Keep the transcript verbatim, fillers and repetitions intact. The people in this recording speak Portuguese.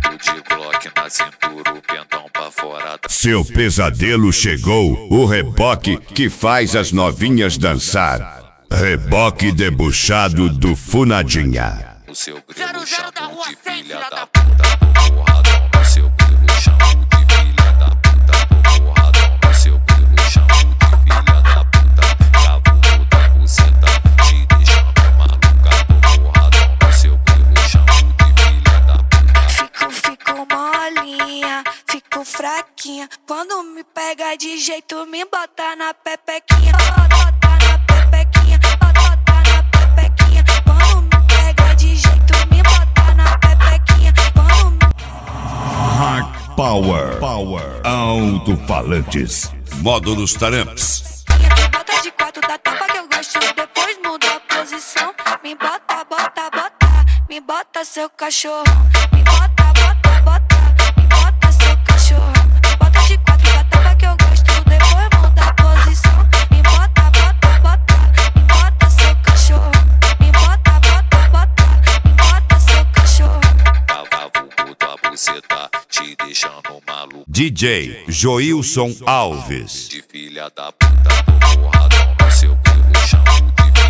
Tô de Glock na cintura, o pentão pra fora. Seu pesadelo chegou, o reboque que faz as novinhas dançar. Reboque debuchado do Funadinha. O seu grilo chamo de filha da puta, tô porradão no seu grilo, chamo de filha da puta, tô porradão no seu grilo, chamo de filha da puta, cavo da buceta, te deixando maluca, tô porradão no seu grilo, chamo de filha da puta. Fico, fico molinha, fico fraquinha, quando me pega de jeito me bota na pepequinha, bota na pepequinha, bota na pepequinha, quando me pega de jeito me bota na pepequinha, quando me... Hard Power, Power, alto-falantes, módulos taramps. Bota de quatro da tapa que eu gosto, depois muda a posição. Me bota, bota, bota, me bota seu cachorro. Me bota, bota, bota, me bota seu cachorro. Bota de quatro da tapa que eu gosto, depois muda a posição. Me bota, bota, bota, me bota seu cachorro. Me bota, bota, bota, me bota seu cachorro. Cava vulgo da buceta, te deixando maluco. D J Joilson Alves. De filha da puta, tô porradão no seu grilo, chamo de